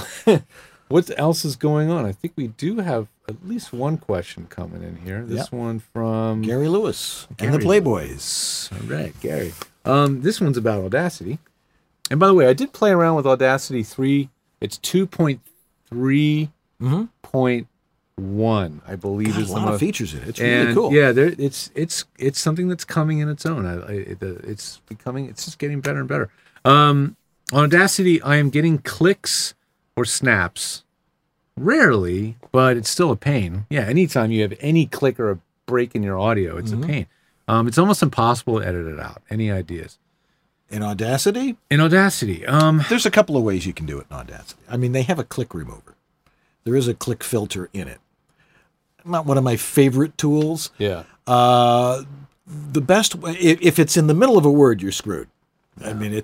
Speaker 2: what else is going on? I think we do have at least one question coming in here. This one from
Speaker 1: Gary Lewis and the Playboys.
Speaker 2: All right, Gary. This one's about Audacity. And by the way, I did play around with Audacity 3. It's 2.3.1, I believe. Is
Speaker 1: a lot of features in it. It's
Speaker 2: and
Speaker 1: really cool.
Speaker 2: Yeah, it's something that's coming in its own. It's just getting better and better. On Audacity, I am getting clicks or snaps. Rarely, but it's still a pain. Yeah, anytime you have any click or a break in your audio, it's a pain. It's almost impossible to edit it out. Any ideas?
Speaker 1: In Audacity?
Speaker 2: In Audacity.
Speaker 1: There's a couple of ways you can do it in Audacity. I mean, they have a click remover. There is a click filter in it. Not one of my favorite tools.
Speaker 2: Yeah.
Speaker 1: The best way, if it's in the middle of a word, you're screwed. Yeah, I mean,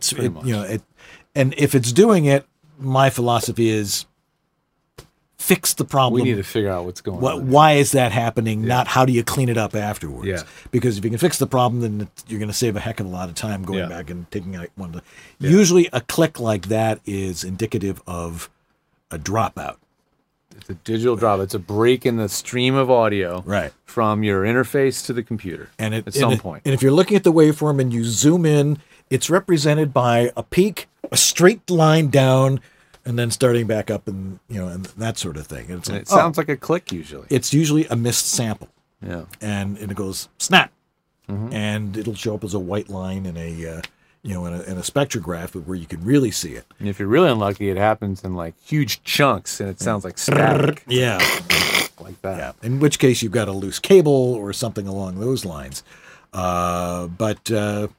Speaker 1: and if it's doing it, my philosophy is fix the problem.
Speaker 2: We need to figure out what's going on.
Speaker 1: Why is that happening? Not how do you clean it up afterwards?
Speaker 2: Yeah.
Speaker 1: Because if you can fix the problem, then you're going to save a heck of a lot of time going back and taking out one of the. Usually, a click like that is indicative of a dropout.
Speaker 2: It's a digital drop. It's a break in the stream of audio from your interface to the computer.
Speaker 1: And
Speaker 2: at some point.
Speaker 1: And if you're looking at the waveform and you zoom in, it's represented by a peak, a straight line down, and then starting back up, and and that sort of thing.
Speaker 2: And it sounds like a click usually.
Speaker 1: It's usually a missed sample.
Speaker 2: Yeah.
Speaker 1: And it goes snap, and it'll show up as a white line in a in a spectrograph where you can really see it.
Speaker 2: And if you're really unlucky, it happens in like huge chunks, and it sounds like static.
Speaker 1: Yeah.
Speaker 2: Like that.
Speaker 1: Yeah. In which case you've got a loose cable or something along those lines. But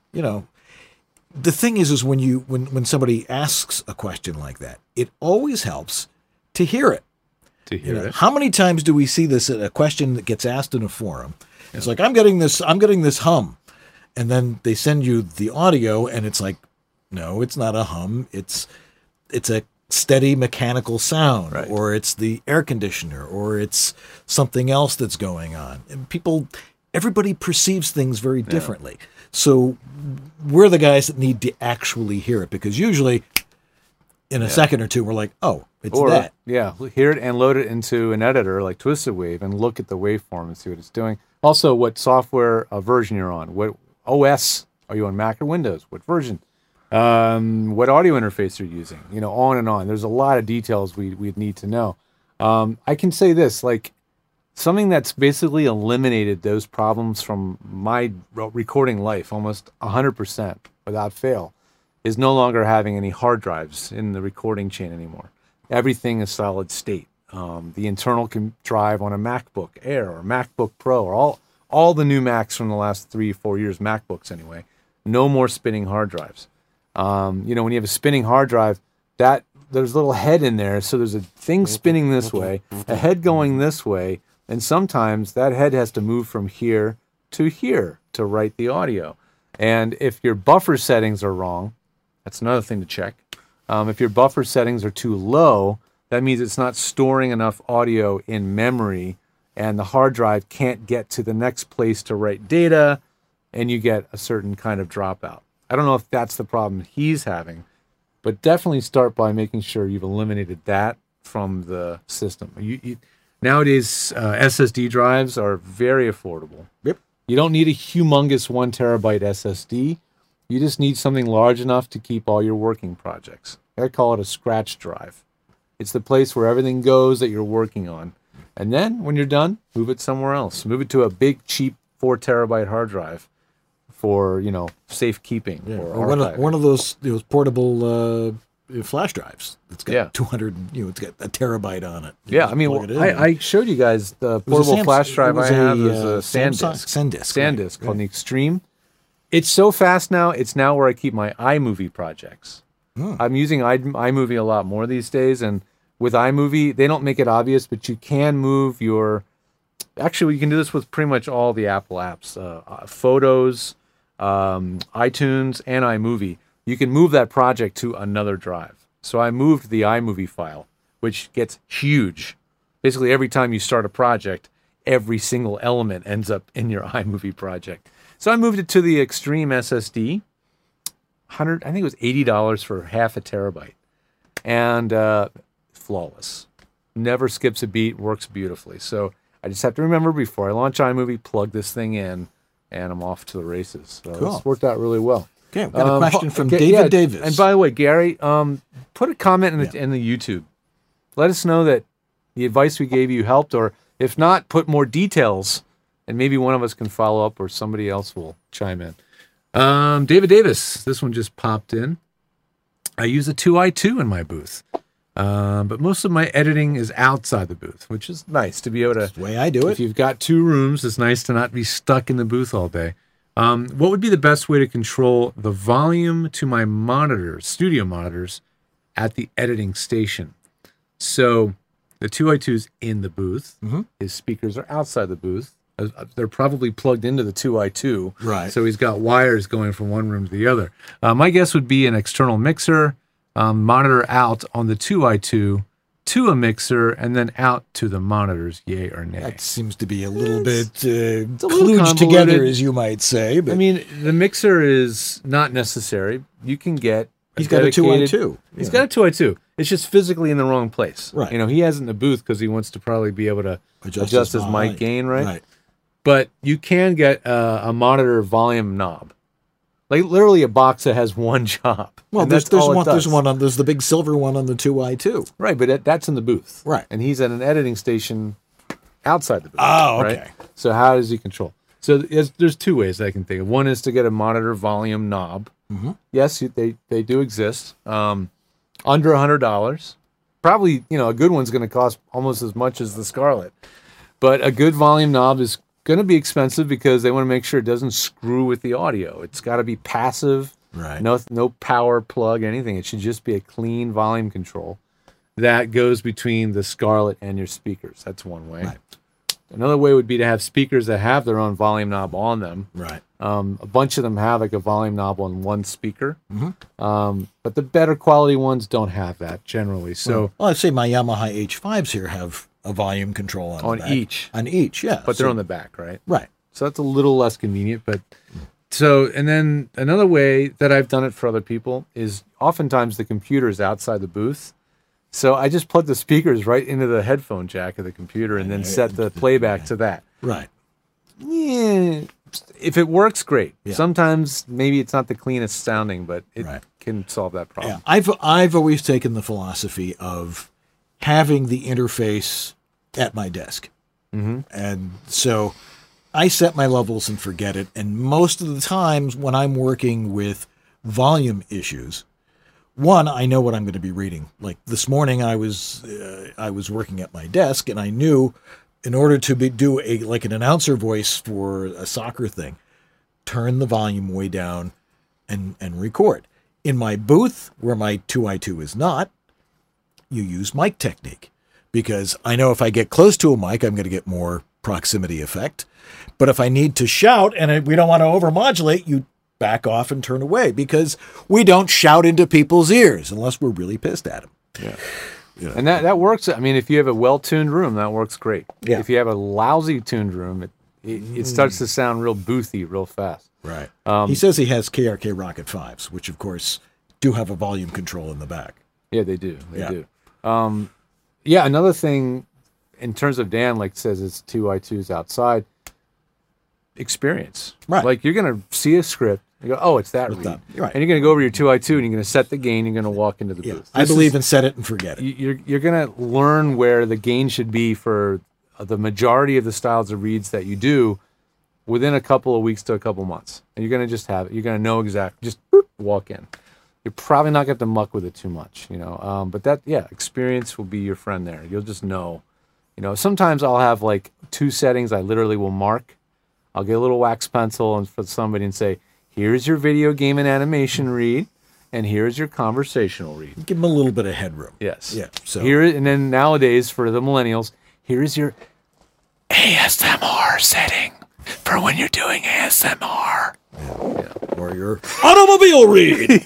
Speaker 1: the thing is when somebody asks a question like that, it always helps to hear it. How many times do we see this a question that gets asked in a forum? Yeah. It's like I'm getting this hum, and then they send you the audio, and it's like, no, it's not a hum. It's a steady mechanical sound, or it's the air conditioner, or it's something else that's going on. And everybody perceives things very differently. So we're the guys that need to actually hear it, because usually in a second or two, we're like, oh, it's that.
Speaker 2: Yeah, hear it and load it into an editor like Twisted Wave and look at the waveform and see what it's doing. Also, what software version you're on. What OS are you on, Mac or Windows? What version? What audio interface you're using? On and on. There's a lot of details we'd need to know. I can say this, like, something that's basically eliminated those problems from my recording life almost 100% without fail is no longer having any hard drives in the recording chain anymore. Everything is solid state. The internal drive on a MacBook Air or MacBook Pro or all the new Macs from the last 3-4 years, MacBooks anyway, no more spinning hard drives. When you have a spinning hard drive, there's a little head in there, so there's a thing spinning this way, a head going this way, and sometimes that head has to move from here to write the audio. And if your buffer settings are wrong, that's another thing to check. If your buffer settings are too low, that means it's not storing enough audio in memory, and the hard drive can't get to the next place to write data, and you get a certain kind of dropout. I don't know if that's the problem he's having, but definitely start by making sure you've eliminated that from the system. Nowadays, SSD drives are very affordable.
Speaker 1: Yep.
Speaker 2: You don't need a humongous 1 terabyte SSD. You just need something large enough to keep all your working projects. I call it a scratch drive. It's the place where everything goes that you're working on. And then when you're done, move it somewhere else. Move it to a big, cheap 4 terabyte hard drive for, safekeeping.
Speaker 1: Yeah.
Speaker 2: Or
Speaker 1: one of those portable flash drives. It's got 200, it's got a terabyte on it.
Speaker 2: Yeah, I showed you guys the portable flash drive I have is a SanDisk called the Extreme. It's so fast now, it's now where I keep my iMovie projects. I'm using iMovie a lot more these days, and with iMovie, they don't make it obvious, but you can move actually, you can do this with pretty much all the Apple apps, Photos, iTunes, and iMovie. You can move that project to another drive. So I moved the iMovie file, which gets huge. Basically, every time you start a project, every single element ends up in your iMovie project. So I moved it to the Extreme SSD. I think it was $80 for half a terabyte. And flawless. Never skips a beat, works beautifully. So I just have to remember before I launch iMovie, plug this thing in, and I'm off to the races. So
Speaker 1: cool.
Speaker 2: It's worked out really well.
Speaker 1: Okay, we've got a question from David Davis.
Speaker 2: And by the way, Gary, put a comment in the YouTube. Let us know that the advice we gave you helped, or if not, put more details, and maybe one of us can follow up, or somebody else will chime in. David Davis, this one just popped in. I use a 2i2 in my booth, but most of my editing is outside the booth, which is nice to be able to.
Speaker 1: That's the way I do it.
Speaker 2: If you've got 2 rooms, it's nice to not be stuck in the booth all day. What would be the best way to control the volume to my monitors, studio monitors, at the editing station? So the 2i2's in the booth. His speakers are outside the booth. They're probably plugged into the 2i2.
Speaker 1: Right.
Speaker 2: So he's got wires going from one room to the other. My guess would be an external mixer, monitor out on the 2i2 to a mixer, and then out to the monitors, yay or nay.
Speaker 1: That seems to be a little bit kludged together, as you might say. But
Speaker 2: the mixer is not necessary. You can get
Speaker 1: He's got a 2i2.
Speaker 2: He's got a 2i2. It's just physically in the wrong place.
Speaker 1: Right.
Speaker 2: He has it in the booth because he wants to probably be able to adjust his mic gain, right? But you can get a monitor volume knob. Like literally a box that has one job.
Speaker 1: Well, there's the big silver one on the 2i2.
Speaker 2: Right, but that's in the booth.
Speaker 1: Right.
Speaker 2: And he's at an editing station outside the booth.
Speaker 1: Oh, okay.
Speaker 2: Right? So how does he control? So there's 2 ways I can think of. One is to get a monitor volume knob. Yes, they do exist. Under $100. Probably, a good one's going to cost almost as much as the Scarlett. But a good volume knob is going to be expensive because they want to make sure it doesn't screw with the audio. It's got to be passive,
Speaker 1: right?
Speaker 2: No power plug, anything. It should just be a clean volume control that goes between the Scarlett and your speakers. That's one way.
Speaker 1: Right.
Speaker 2: Another way would be to have speakers that have their own volume knob on them.
Speaker 1: Right.
Speaker 2: A bunch of them have like a volume knob on one speaker. But the better quality ones don't have that generally. So,
Speaker 1: I'd say my Yamaha H5s here have a volume control on the back.
Speaker 2: On
Speaker 1: each, yeah.
Speaker 2: But they're on the back, right?
Speaker 1: Right.
Speaker 2: So that's a little less convenient. But and then another way that I've done it for other people is oftentimes the computer is outside the booth. So I just plug the speakers right into the headphone jack of the computer and then set the playback to that.
Speaker 1: Right.
Speaker 2: Yeah. If it works, great. Yeah. Sometimes maybe it's not the cleanest sounding, but it can solve that problem.
Speaker 1: Yeah. I've always taken the philosophy of having the interface at my desk. And so I set my levels and forget it. And most of the times when I'm working with volume issues, one, I know what I'm going to be reading. Like this morning, I was working at my desk, and I knew in order to do an announcer voice for a soccer thing, turn the volume way down and record. In my booth, where my 2i2 is not, you use mic technique, because I know if I get close to a mic, I'm going to get more proximity effect. But if I need to shout and we don't want to overmodulate, you back off and turn away, because we don't shout into people's ears unless we're really pissed at them.
Speaker 2: Yeah. Yeah. And that works. I mean, if you have a well-tuned room, that works great.
Speaker 1: Yeah.
Speaker 2: If you have a lousy tuned room, it starts to sound real boothy real fast.
Speaker 1: Right. He says he has KRK Rocket 5s, which, of course, do have a volume control in the back.
Speaker 2: Yeah, they do. They do. Yeah, another thing, in terms of Dan, like says it's 2i2s outside, experience.
Speaker 1: Right.
Speaker 2: Like, you're going to see a script, you go, oh, it's that read.
Speaker 1: Right.
Speaker 2: And you're going to go over your 2i2 and you're going to set the gain, you're going to walk into the booth.
Speaker 1: I believe in set it and forget it.
Speaker 2: You're going to learn where the gain should be for the majority of the styles of reads that you do within a couple of weeks to a couple months. And you're going to just have it. You're going to know exactly, just walk in. You're probably not going to muck with it too much, you know. But that, experience will be your friend there. You'll just know. You know, sometimes I'll have like 2 settings I literally will mark. I'll get a little wax pencil and for somebody and say, here's your video game and animation read, and here's your conversational read.
Speaker 1: Give them a little bit of headroom.
Speaker 2: Yes.
Speaker 1: Yeah. So
Speaker 2: and then nowadays for the millennials, here's your ASMR setting for when you're doing ASMR.
Speaker 1: Yeah. Or your automobile read.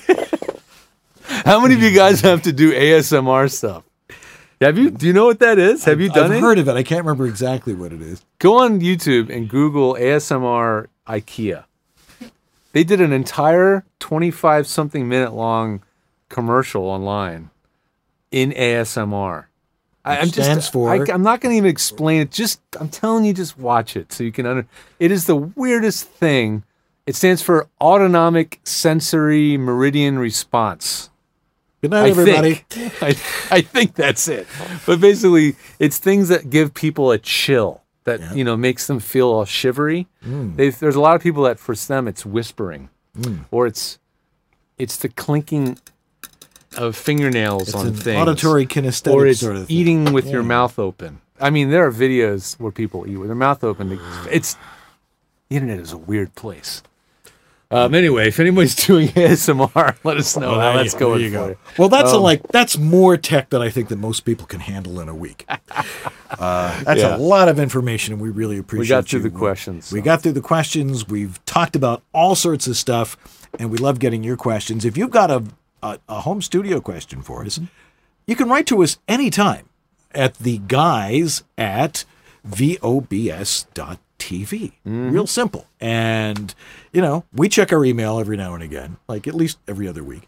Speaker 2: How many of you guys have to do ASMR stuff? Do you know what that is? Have you done it?
Speaker 1: I've heard of it. I can't remember exactly what it is.
Speaker 2: Go on YouTube and Google ASMR IKEA. They did an entire 25-something minute long commercial online in ASMR. I'm not going to even explain it. I'm telling you, just watch it so you can it is the weirdest thing. It stands for Autonomic Sensory Meridian Response.
Speaker 1: Good night, everybody.
Speaker 2: I think that's it. But basically, it's things that give people a chill that makes them feel all shivery. There's a lot of people that for them it's whispering, or it's the clinking of fingernails on things,
Speaker 1: auditory kinesthetic,
Speaker 2: or it's
Speaker 1: sort of
Speaker 2: eating with your mouth open. I mean, there are videos where people eat with their mouth open. The internet is a weird place. Anyway, if anybody's doing ASMR, let us know. Let's go.
Speaker 1: There you go. Well, that's more tech than I think that most people can handle in a week. That's a lot of information, and we really appreciate it.
Speaker 2: We got through the questions.
Speaker 1: We got through the questions. We've talked about all sorts of stuff, and we love getting your questions. If you've got a home studio question for us, you can write to us anytime at the guys at VOBS.TV. Real simple. And, we check our email every now and again, like at least every other week.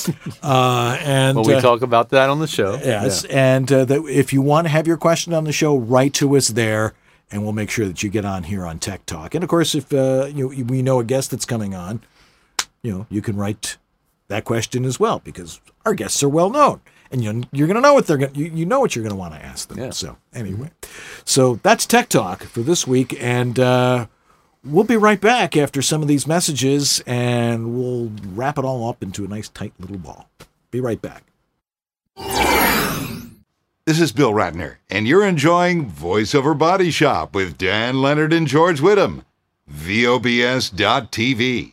Speaker 1: And
Speaker 2: we talk about that on the show.
Speaker 1: Yes. Yeah. And that if you want to have your question on the show, write to us there, and we'll make sure that you get on here on Tech Talk. And, of course, if we know a guest that's coming on, you can write that question as well, because our guests are well known. And you're going to know what they're going. You know what you're going to want to ask them. Yeah. So anyway, so that's Tech Talk for this week, and we'll be right back after some of these messages, and we'll wrap it all up into a nice tight little ball. Be right back.
Speaker 13: This is Bill Ratner, and you're enjoying VoiceOver Body Shop with Dan Leonard and George Whittam. VOBS.TV.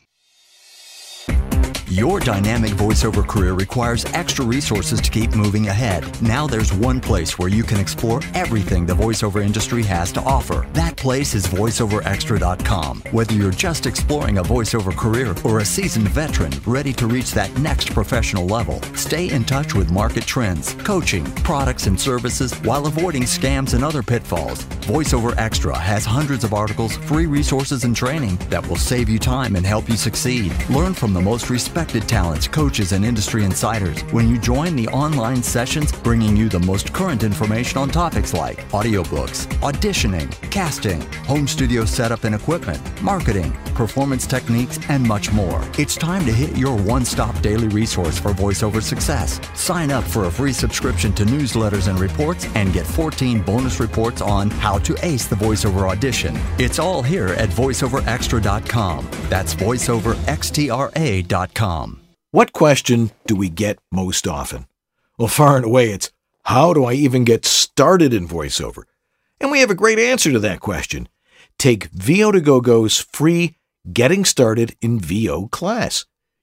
Speaker 14: Your dynamic voiceover career requires extra resources to keep moving ahead. Now there's one place where you can explore everything the voiceover industry has to offer. That place is voiceoverextra.com. Whether you're just exploring a voiceover career or a seasoned veteran ready to reach that next professional level, stay in touch with market trends, coaching, products, and services while avoiding scams and other pitfalls. VoiceOver Extra has hundreds of articles, free resources, and training that will save you time and help you succeed. Learn from the most respected talents, coaches, and industry insiders when you join the online sessions bringing you the most current information on topics like audiobooks, auditioning, casting, home studio setup and equipment, marketing, performance techniques, and much more. It's time to hit your one-stop daily resource for voiceover success. Sign up for a free subscription to newsletters and reports and get 14 bonus reports on how to ace the voiceover audition. It's all here at voiceoverextra.com. That's voiceoverextra.com.
Speaker 1: What question do we get most often? Well, far and away, it's how do I even get started in voiceover? And we have a great answer to that question. Take VO2GoGo's free Getting Started in VO class.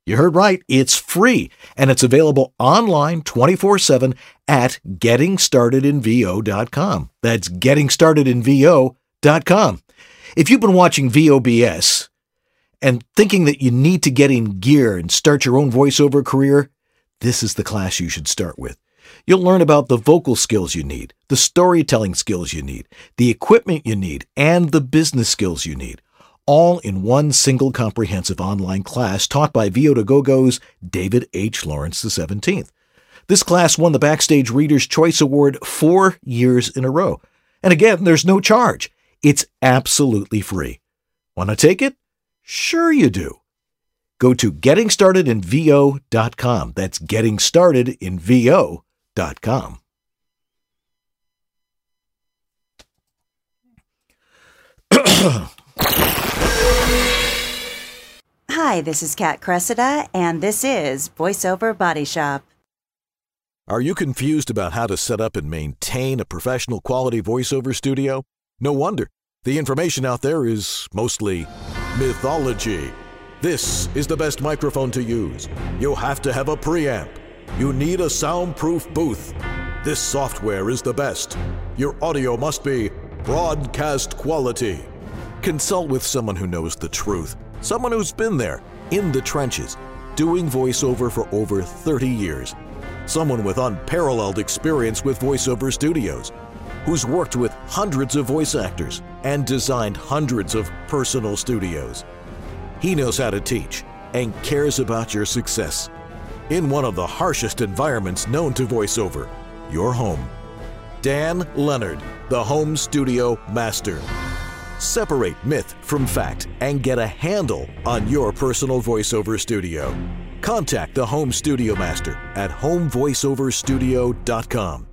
Speaker 1: You heard right. It's free, and it's available online 24/7 at gettingstartedinvo.com. That's gettingstartedinvo.com. If you've been watching VOBS and thinking that you need to get in gear and start your own voiceover career, this is the class you should start with. You'll learn about the vocal skills you need, the storytelling skills you need, the equipment you need, and the business skills you need, all in one single comprehensive online class taught by VO2GoGo's David H. Lawrence XVII. This class won the Backstage Reader's Choice Award 4 years in a row. And again, there's no charge. It's absolutely free. Want to take it? Sure you do. Go to gettingstartedinvo.com. That's gettingstartedinvo.com.
Speaker 15: Hi, this is Kat Cressida, and this is VoiceOver Body Shop.
Speaker 4: Are you confused about how to set up and maintain a professional quality voiceover studio? No wonder. The information out there is mostly mythology. This is the best microphone to use. You have to have a preamp. You need a soundproof booth. This software is the best. Your audio must be broadcast quality. Consult with someone who knows the truth. Someone who's been there, in the trenches, doing voiceover for over 30 years. Someone with unparalleled experience with voiceover studios, who's worked with hundreds of voice actors and designed hundreds of personal studios. He knows how to teach and cares about your success. In one of the harshest environments known to voiceover, your home. Dan Leonard, the Home Studio Master. Separate myth from fact and get a handle on your personal voiceover studio. Contact the Home Studio Master at homevoiceoverstudio.com.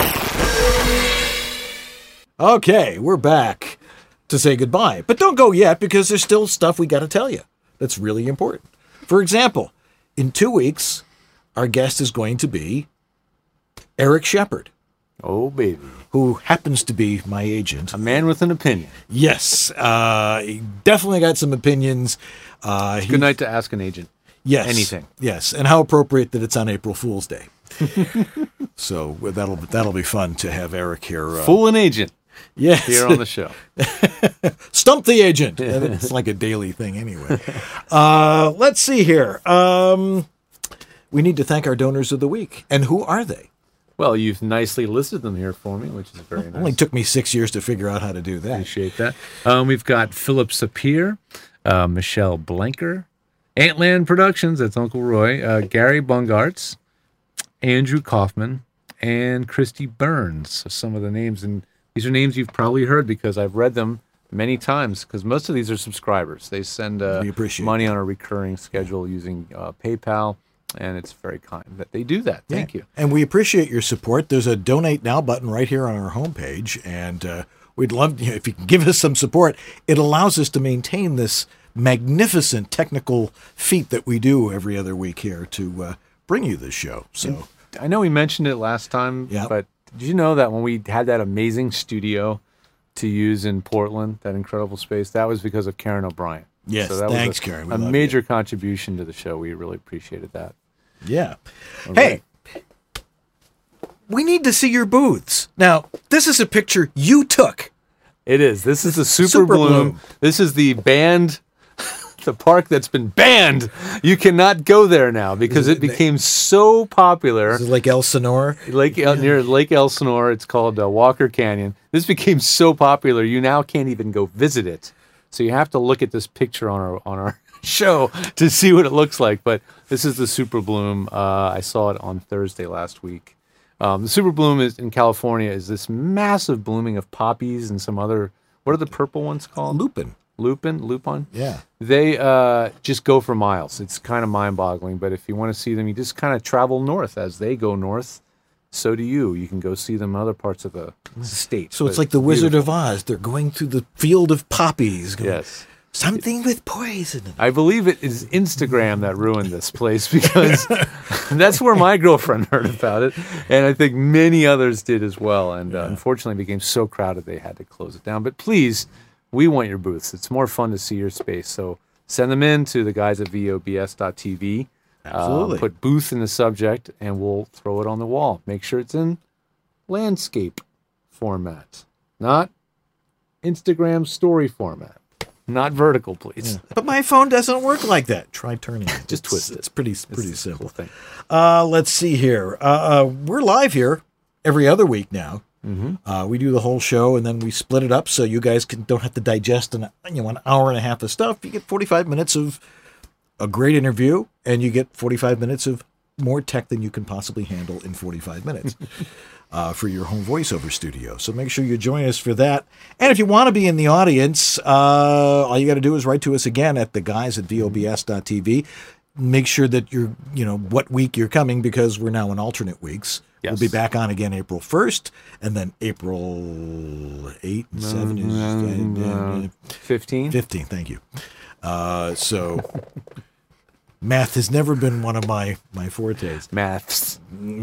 Speaker 1: Okay, we're back to say goodbye. But don't go yet, because there's still stuff we got to tell you that's really important. For example, in 2 weeks, our guest is going to be Eric Shepard.
Speaker 2: Oh, baby.
Speaker 1: Who happens to be my agent.
Speaker 2: A man with an opinion.
Speaker 1: Yes. He definitely got some opinions.
Speaker 2: Good night to ask an agent.
Speaker 1: Yes.
Speaker 2: Anything.
Speaker 1: Yes. And how appropriate that it's on April Fool's Day. So that'll be fun to have Eric here.
Speaker 2: Fool an agent.
Speaker 1: Yes.
Speaker 2: Here on the show.
Speaker 1: Stump the agent. It's like a daily thing anyway. Let's see here. We need to thank our donors of the week. And who are they?
Speaker 2: Well, you've nicely listed them here for me, which is very nice.
Speaker 1: It only took me 6 years to figure out how to do that.
Speaker 2: Appreciate that. We've got Philip Sapir, Michelle Blanker, Antland Productions, that's Uncle Roy, Gary Bungartz, Andrew Kaufman, and Christy Burns. So some of the names, and these are names you've probably heard because I've read them many times, because most of these are subscribers. They send money on a recurring schedule using PayPal. And it's very kind that they do that. Thank you.
Speaker 1: And we appreciate your support. There's a Donate Now button right here on our homepage. And we'd love, if you can give us some support. It allows us to maintain this magnificent technical feat that we do every other week here to bring you this show. So
Speaker 2: I know we mentioned it last time, but did you know that when we had that amazing studio to use in Portland, that incredible space, that was because of Karen O'Brien.
Speaker 1: Yes,
Speaker 2: so that
Speaker 1: thanks,
Speaker 2: was
Speaker 1: Karen.
Speaker 2: A major contribution to the show. We really appreciated that.
Speaker 1: Yeah.
Speaker 2: Hey,
Speaker 1: we need to see your booths. Now, this is a picture you took.
Speaker 2: It is. This is the Super Bloom. This is the banned, the park that's been banned. You cannot go there now because it became so popular.
Speaker 1: This is Lake Elsinore?
Speaker 2: Near Lake Elsinore. It's called Walker Canyon. This became so popular, you now can't even go visit it. So you have to look at this picture on our show to see what it looks like. But this is the Super Bloom. I saw it on Thursday last week. The Super Bloom is in California is this massive blooming of poppies and some other, what are the purple ones called?
Speaker 1: Lupin.
Speaker 2: Lupin?
Speaker 1: Yeah.
Speaker 2: They just go for miles. It's kind of mind-boggling. But if you want to see them, you just kind of travel north. As they go north, so do you. You can go see them in other parts of the state.
Speaker 1: So it's like the Wizard of Oz. They're going through the field of poppies.
Speaker 2: Yes.
Speaker 1: Something with poison.
Speaker 2: I believe it is Instagram that ruined this place because that's where my girlfriend heard about it. And I think many others did as well. And unfortunately, it became so crowded they had to close it down. But please, we want your booths. It's more fun to see your space. So send them in to the guys at VOBS.tv.
Speaker 1: Absolutely.
Speaker 2: Put booth in the subject, and we'll throw it on the wall. Make sure it's in landscape format, not Instagram story format. Not vertical, please.
Speaker 1: Yeah. But my phone doesn't work like that. Try turning it.
Speaker 2: Just twist it.
Speaker 1: It's pretty simple.
Speaker 2: Cool thing.
Speaker 1: Let's see here. We're live here every other week now.
Speaker 2: Mm-hmm.
Speaker 1: We do the whole show, and then we split it up so you guys don't have to digest an hour and a half of stuff. You get 45 minutes of a great interview, and you get 45 minutes of more tech than you can possibly handle in 45 minutes. For your home voiceover studio. So make sure you join us for that. And if you want to be in the audience, all you got to do is write to us again at the guys at VOBS.tv. Make sure that you're, what week you're coming, because we're now in alternate weeks.
Speaker 2: Yes.
Speaker 1: We'll be back on again April 1st, and then April 8 and 7
Speaker 2: 15.
Speaker 1: 15, thank you. So math has never been one of my fortes.
Speaker 2: Maths.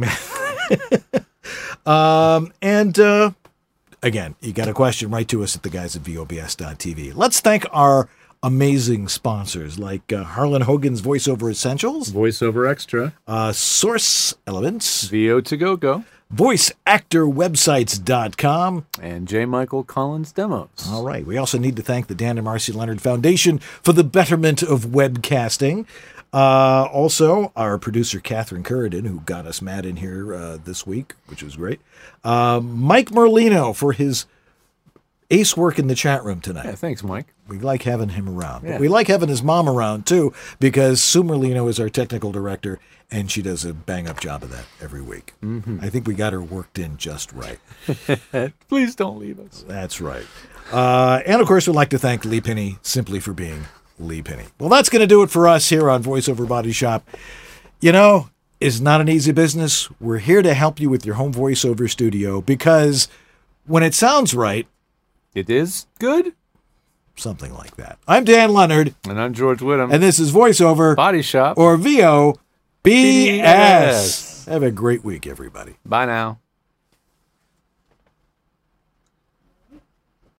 Speaker 1: Again, you got a question, write to us at the guys at VOBS.tv. Let's thank our amazing sponsors like Harlan Hogan's Voiceover Essentials,
Speaker 2: Voiceover Extra,
Speaker 1: Source Elements,
Speaker 2: VO2GoGo,
Speaker 1: VoiceActorWebsites.com,
Speaker 2: and J. Michael Collins Demos.
Speaker 1: All right. We also need to thank the Dan and Marcy Leonard Foundation for the betterment of webcasting. Also, our producer, Catherine Curridon, who got us mad in here this week, which was great. Mike Merlino for his ace work in the chat room tonight.
Speaker 2: Yeah, thanks, Mike.
Speaker 1: We like having him around.
Speaker 2: Yeah.
Speaker 1: But we like having his mom around, too, because Sue Merlino is our technical director, and she does a bang-up job of that every week.
Speaker 2: Mm-hmm.
Speaker 1: I think we got her worked in just right.
Speaker 2: Please don't leave us.
Speaker 1: That's right. And, of course, we'd like to thank Lee Penny simply for being Lee Penny. Well, that's going to do it for us here on VoiceOver Body Shop. It's not an easy business. We're here to help you with your home voiceover studio, because when it sounds right,
Speaker 2: it is good.
Speaker 1: Something like that. I'm Dan Leonard.
Speaker 2: And I'm George Whittam.
Speaker 1: And this is VoiceOver
Speaker 2: Body Shop,
Speaker 1: or VOBS. Have a great week, everybody.
Speaker 2: Bye now.